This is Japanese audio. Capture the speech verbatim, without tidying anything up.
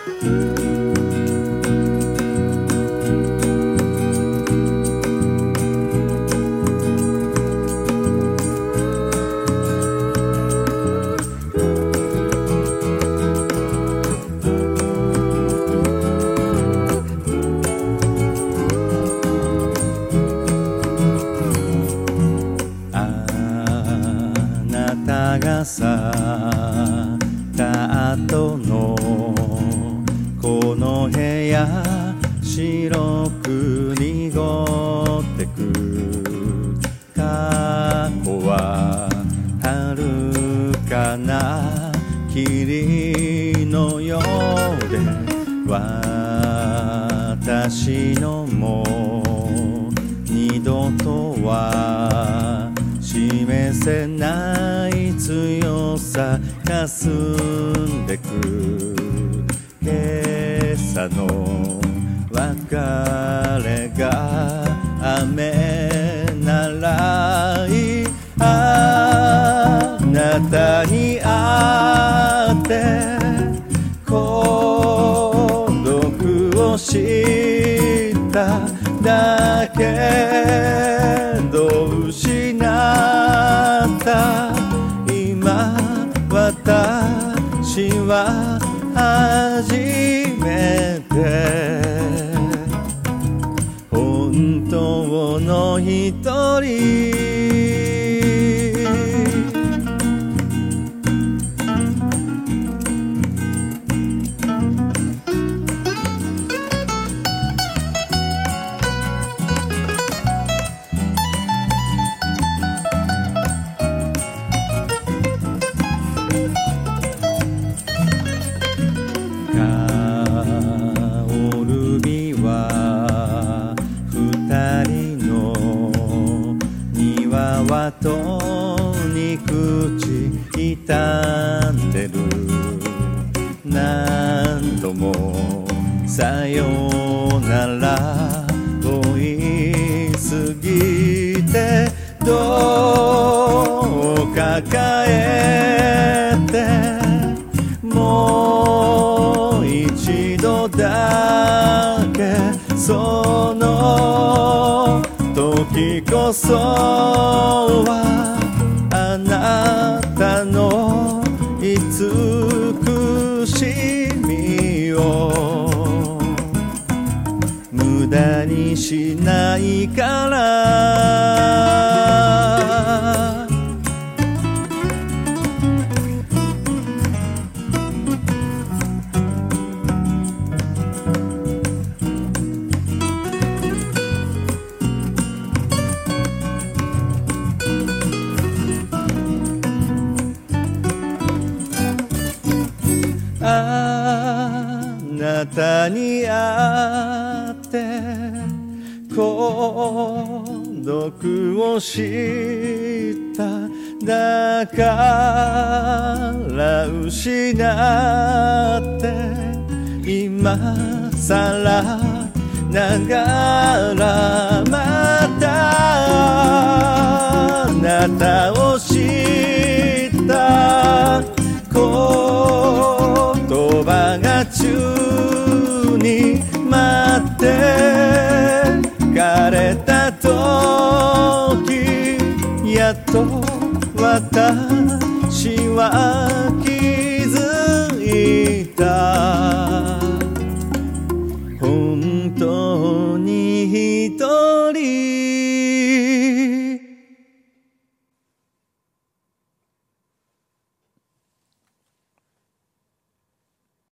が去った後のこの部屋白く濁ってく過去は遥かな霧のようで私のもう二度とは示せない強さ霞んでく今朝の別れが雨ならいあなたに会って孤独を知っただけど失った今私は初めて本当の一人はとに口傷んでる何度もさよならを言い過ぎてどう抱えてもう一度だけその時こそはあなたの慈しみを無駄にしないからあなたに会って孤独を知っただから失って今さらながらまたあなたを知った言葉が宙に舞って枯れた時やっと私は気づいた本当に一人